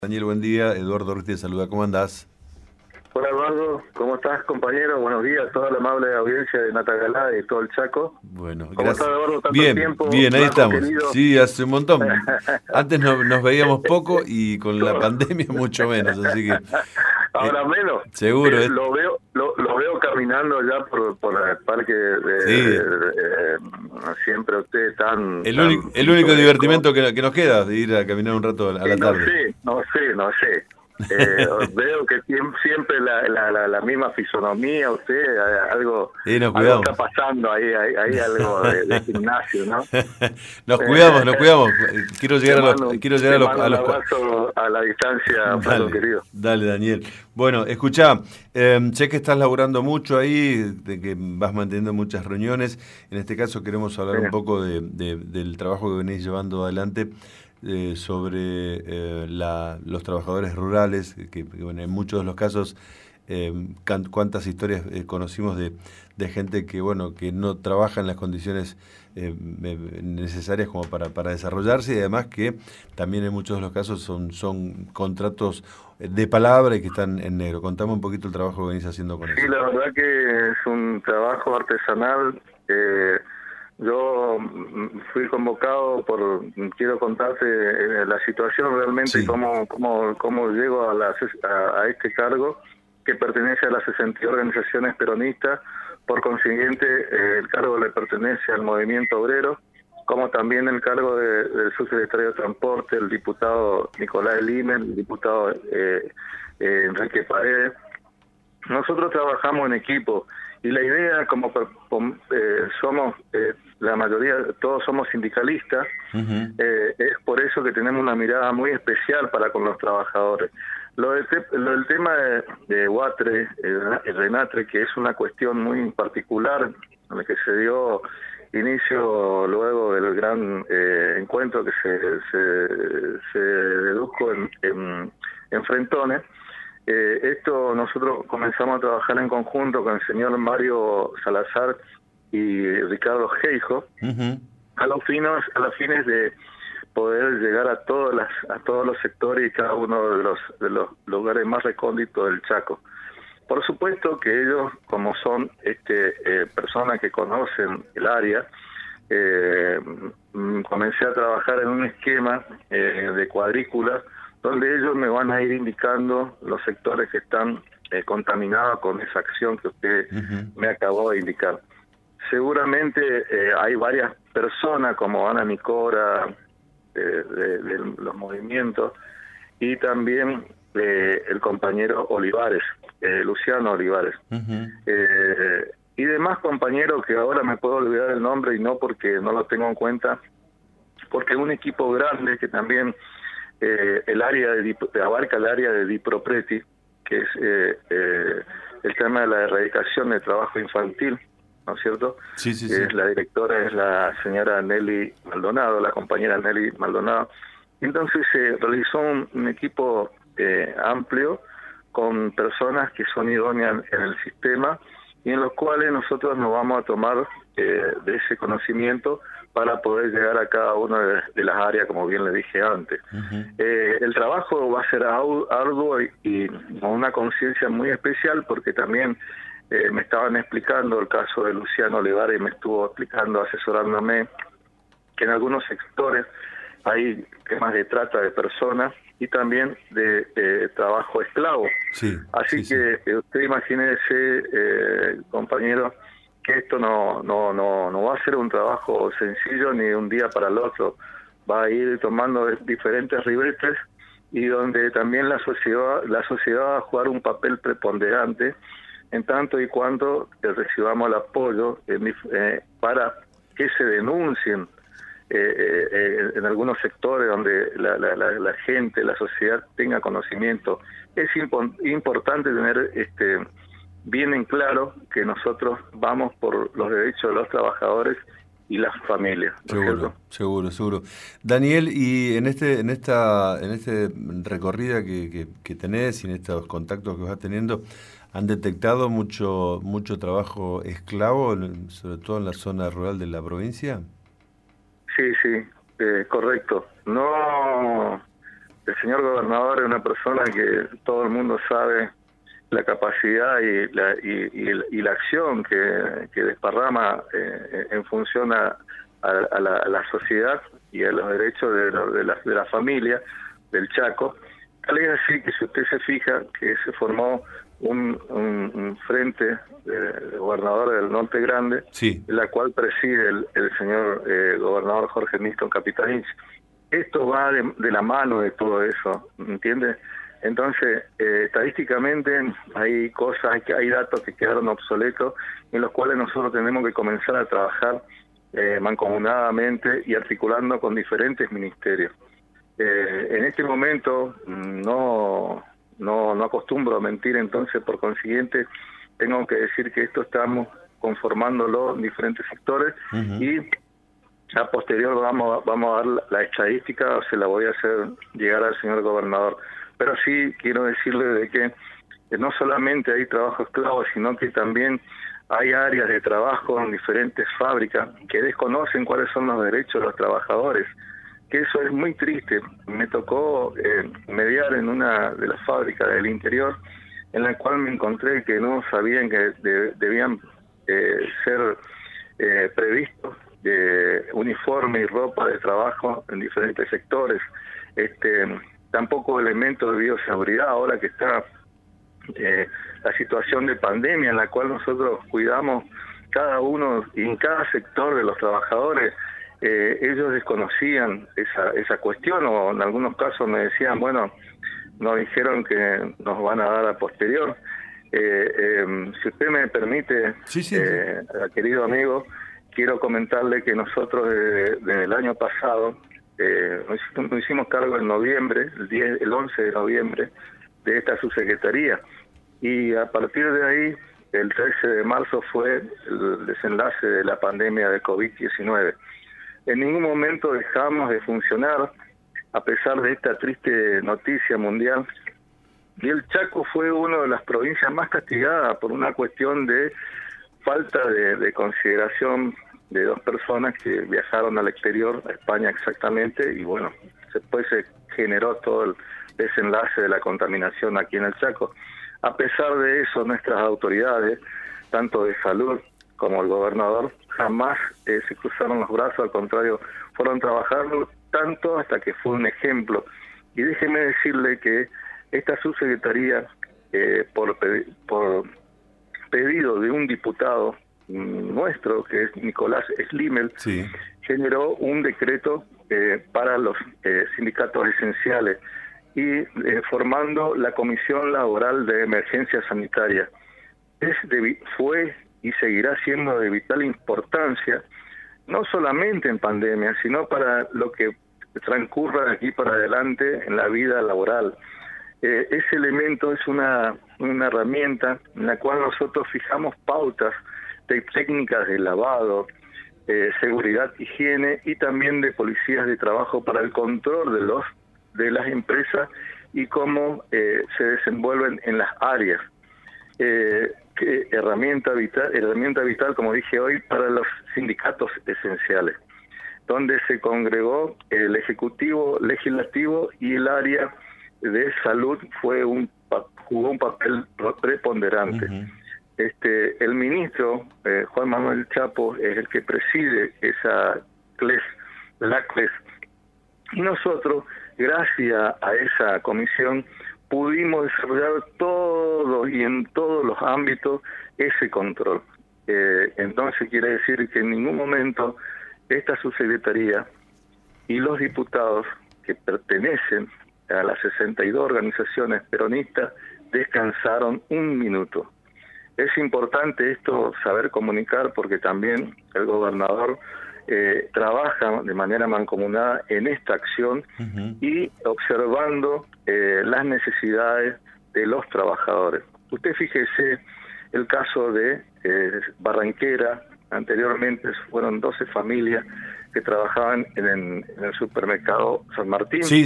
Daniel, buen día. Eduardo Ruiz te saluda. ¿Cómo andás? Hola Eduardo, ¿cómo estás compañero? Buenos días a toda la amable audiencia de Natagalá y todo el Chaco. Bueno, ¿Cómo estás gracias. Eduardo? Tanto Bien, tiempo, bien, ahí Blanco estamos. querido. Sí, hace un montón. Antes nos veíamos poco y con la Todo. pandemia mucho menos, así que Ahora menos. seguro. Lo veo caminando ya por el parque Sí, siempre ustedes tan el único pintoresco. divertimento que nos queda de ir a caminar un rato a la No tarde. sé, no sé, no sé. Veo que siempre la misma fisonomía, usted, algo Nos algo cuidamos. está pasando ahí, hay algo de gimnasio, ¿no? Nos cuidamos, nos cuidamos. Quiero Te llegar mando, quiero llegar te a los, mando un abrazo a la distancia, Flaco Dale, querido. dale, Daniel. Bueno, escuchá, sé que estás laburando mucho ahí, de que vas manteniendo muchas reuniones. En este caso queremos hablar un poco del trabajo que venís llevando adelante sobre los trabajadores rurales, que, bueno, en muchos de los casos, cuántas historias conocimos de gente que, bueno, que no trabaja en las condiciones necesarias como para desarrollarse, y además que también en muchos de los casos son contratos de palabra y que están en negro. Contame un poquito el trabajo que venís haciendo con Sí, eso. la verdad que es un trabajo artesanal. Yo fui convocado quiero contarte la situación realmente y Sí, cómo llego a este cargo que pertenece a las 60 organizaciones peronistas. Por consiguiente, el cargo le pertenece al movimiento obrero, como también el cargo del subsecretario de Transporte, el diputado Nicolás Limen, el diputado Enrique Paredes. Nosotros trabajamos en equipo y la idea, somos, la mayoría, todos somos sindicalistas, uh-huh. es por eso que tenemos una mirada muy especial para con los trabajadores. Lo del tema de Huatre, el Renatre, que es una cuestión muy particular, en la que se dio inicio luego del gran encuentro que se dedujo en Frentones. Esto nosotros comenzamos a trabajar en conjunto con el señor Mario Salazar y Ricardo Geijo, Uh-huh. a los fines de poder llegar a todos los sectores y cada uno de los lugares más recónditos del Chaco. Por supuesto que ellos, como son personas que conocen el área, comencé a trabajar en un esquema de cuadrícula donde ellos me van a ir indicando los sectores que están contaminados con esa acción que usted Uh-huh. me acabó de indicar. Seguramente hay varias personas como Ana Nicora, de los movimientos, y también el compañero Olivares, Luciano Olivares. Uh-huh. Y demás compañeros que ahora me puedo olvidar el nombre y no porque no lo tengo en cuenta, porque es un equipo grande que también abarca el área de Dipropreti, que es el tema de la erradicación del trabajo infantil, ¿no es cierto? Sí, sí, sí. La directora es la señora Nelly Maldonado, la compañera Nelly Maldonado. Entonces se realizó un equipo amplio con personas que son idóneas en el sistema y en los cuales nosotros nos vamos a tomar de ese conocimiento para poder llegar a cada una de las áreas, como bien le dije antes. Uh-huh. El trabajo va a ser arduo y con una conciencia muy especial, porque también me estaban explicando el caso de Luciano Olivares, y me estuvo explicando, asesorándome, que en algunos sectores hay temas de trata de personas y también de trabajo esclavo. Sí, Así sí, que sí. usted imagínese, compañero, que esto no va a ser un trabajo sencillo ni de un día para el otro. Va a ir tomando diferentes ribetes y donde también la sociedad va a jugar un papel preponderante en tanto y cuanto recibamos el apoyo para que se denuncien en algunos sectores donde la gente, la sociedad tenga conocimiento. Es importante tener bien en claro que nosotros vamos por los derechos de los trabajadores y las familias, ¿no es cierto? Seguro. Daniel, y en este recorrida que tenés y en estos contactos que vas teniendo, ¿han detectado mucho trabajo esclavo, sobre todo en la zona rural de la provincia? Sí, correcto. No, el señor gobernador es una persona que todo el mundo sabe la capacidad y la acción que desparrama en función a la sociedad y a los derechos de la familia del Chaco. Tal es así que si usted se fija que se formó un frente de gobernador del Norte Grande, sí, la cual preside el señor gobernador Jorge Néstor Capitanich. Esto va de la mano de todo eso, ¿entiende? Entonces, estadísticamente hay cosas, hay datos que quedaron obsoletos en los cuales nosotros tenemos que comenzar a trabajar mancomunadamente y articulando con diferentes ministerios. En este momento no acostumbro a mentir, entonces por consiguiente tengo que decir que esto estamos conformándolo en diferentes sectores y a posterior vamos a dar la estadística, o se la voy a hacer llegar al señor gobernador. Pero sí quiero decirle de que no solamente hay trabajo esclavo, sino que también hay áreas de trabajo en diferentes fábricas que desconocen cuáles son los derechos de los trabajadores, que eso es muy triste. Me tocó mediar en una de las fábricas del interior, en la cual me encontré que no sabían que debían ser previstos uniforme y ropa de trabajo en diferentes sectores. Tampoco elementos de bioseguridad, ahora que está la situación de pandemia en la cual nosotros cuidamos cada uno y en cada sector de los trabajadores. Ellos desconocían esa cuestión, o en algunos casos me decían, bueno, nos dijeron que nos van a dar a posterior. Si usted me permite, sí. Querido amigo, quiero comentarle que nosotros desde el año pasado nos hicimos cargo en noviembre, el 11 de noviembre, de esta subsecretaría, y a partir de ahí, el 13 de marzo fue el desenlace de la pandemia de COVID-19. En ningún momento dejamos de funcionar, a pesar de esta triste noticia mundial, y el Chaco fue una de las provincias más castigadas por una cuestión de falta de consideración de dos personas que viajaron al exterior, a España exactamente, y bueno, después se generó todo el desenlace de la contaminación aquí en el Chaco. A pesar de eso, nuestras autoridades, tanto de salud como el gobernador, jamás se cruzaron los brazos, al contrario, fueron trabajando tanto hasta que fue un ejemplo. Y déjeme decirle que esta subsecretaría, por pedido de un diputado nuestro, que es Nicolás Slimel, sí, generó un decreto para los sindicatos esenciales y formando la Comisión Laboral de Emergencia Sanitaria. Fue y seguirá siendo de vital importancia, no solamente en pandemia, sino para lo que transcurra de aquí para adelante en la vida laboral. Ese elemento es una herramienta en la cual nosotros fijamos pautas de técnicas de lavado, seguridad, higiene y también de policías de trabajo para el control de las empresas y cómo se desenvuelven en las áreas. Herramienta vital, como dije hoy, para los sindicatos esenciales, donde se congregó el Ejecutivo, Legislativo y el área de salud jugó un papel preponderante. El ministro Juan Manuel Chapo es el que preside la CLES, y nosotros, gracias a esa comisión, pudimos desarrollar todo y en todos los ámbitos ese control. Entonces quiere decir que en ningún momento esta subsecretaría y los diputados que pertenecen a las 62 organizaciones peronistas descansaron un minuto. Es importante esto saber comunicar, porque también el gobernador trabaja de manera mancomunada en esta acción y observando las necesidades de los trabajadores. Usted fíjese el caso de Barranquera. Anteriormente fueron 12 familias que trabajaban en el supermercado San Martín. Sí.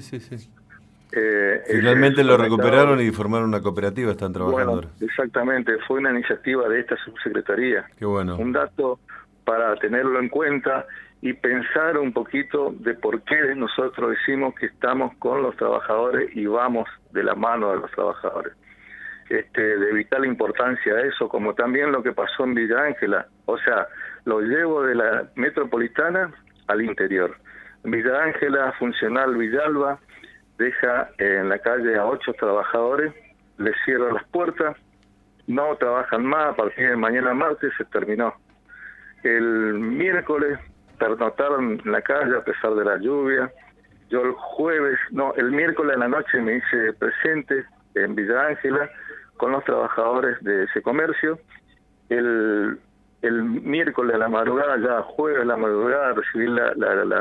Finalmente lo recuperaron y formaron una cooperativa, están trabajando. Bueno, exactamente, fue una iniciativa de esta subsecretaría. Qué bueno. Un dato para tenerlo en cuenta, y pensar un poquito de por qué nosotros decimos que estamos con los trabajadores y vamos de la mano de los trabajadores. De vital importancia eso, como también lo que pasó en Villa Ángela. O sea, lo llevo de la metropolitana al interior. Villa Ángela, Funcional Villalba, deja en la calle a 8 trabajadores, les cierra las puertas, no trabajan más, a partir de mañana martes se terminó. El miércoles pernotaron en la calle a pesar de la lluvia. Yo el miércoles en la noche me hice presente en Villa Ángela con los trabajadores de ese comercio. El miércoles a la madrugada, ya jueves a la madrugada, recibí la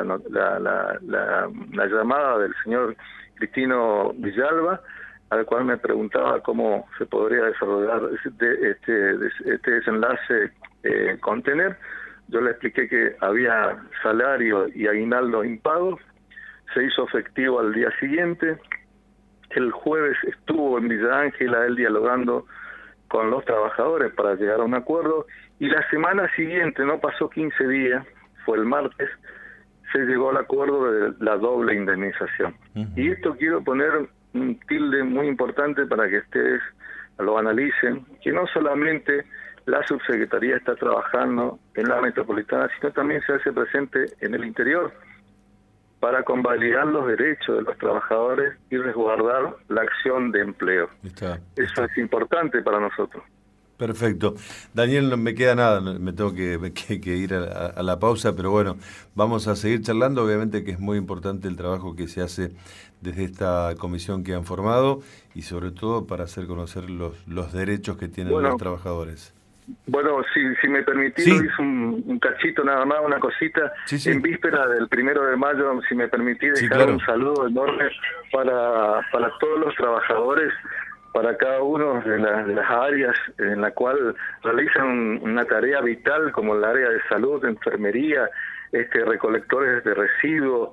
llamada del señor Cristino Villalba, al cual me preguntaba cómo se podría desarrollar este desenlace contener. Yo le expliqué que había salario y aguinaldo impagos, se hizo efectivo al día siguiente. El jueves estuvo en Villa Ángela él dialogando con los trabajadores para llegar a un acuerdo, y la semana siguiente, no pasó 15 días, fue el martes, se llegó al acuerdo de la doble indemnización. Y esto quiero poner un tilde muy importante para que ustedes lo analicen, que no solamente la subsecretaría está trabajando en la metropolitana, sino también se hace presente en el interior para convalidar los derechos de los trabajadores y resguardar la acción de empleo. Eso es importante para nosotros. Perfecto. Daniel, no me queda nada, me tengo que ir a la pausa, pero bueno, vamos a seguir charlando. Obviamente que es muy importante el trabajo que se hace desde esta comisión que han formado y sobre todo para hacer conocer los derechos que tienen los trabajadores. Bueno, si me permitís, hice un cachito nada más, una cosita. Sí. En víspera del 1 de mayo, si me permitís dejar un saludo enorme para todos los trabajadores, para cada uno de las áreas en la cual realizan una tarea vital, como el área de salud, enfermería, recolectores de residuos,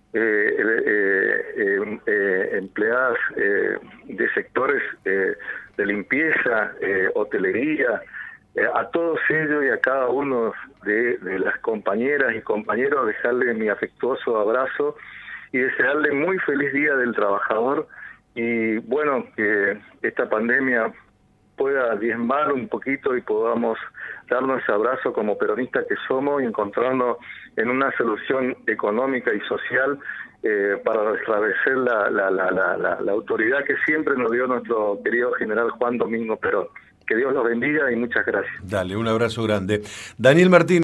empleadas de sectores de limpieza, hotelería. A todos ellos y a cada uno de las compañeras y compañeros dejarle mi afectuoso abrazo y desearle muy feliz Día del Trabajador, y bueno, que esta pandemia pueda diezmar un poquito y podamos darnos ese abrazo como peronistas que somos y encontrarnos en una solución económica y social para restablecer la autoridad que siempre nos dio nuestro querido general Juan Domingo Perón. Que Dios los bendiga y muchas gracias. Dale, un abrazo grande. Daniel Martín.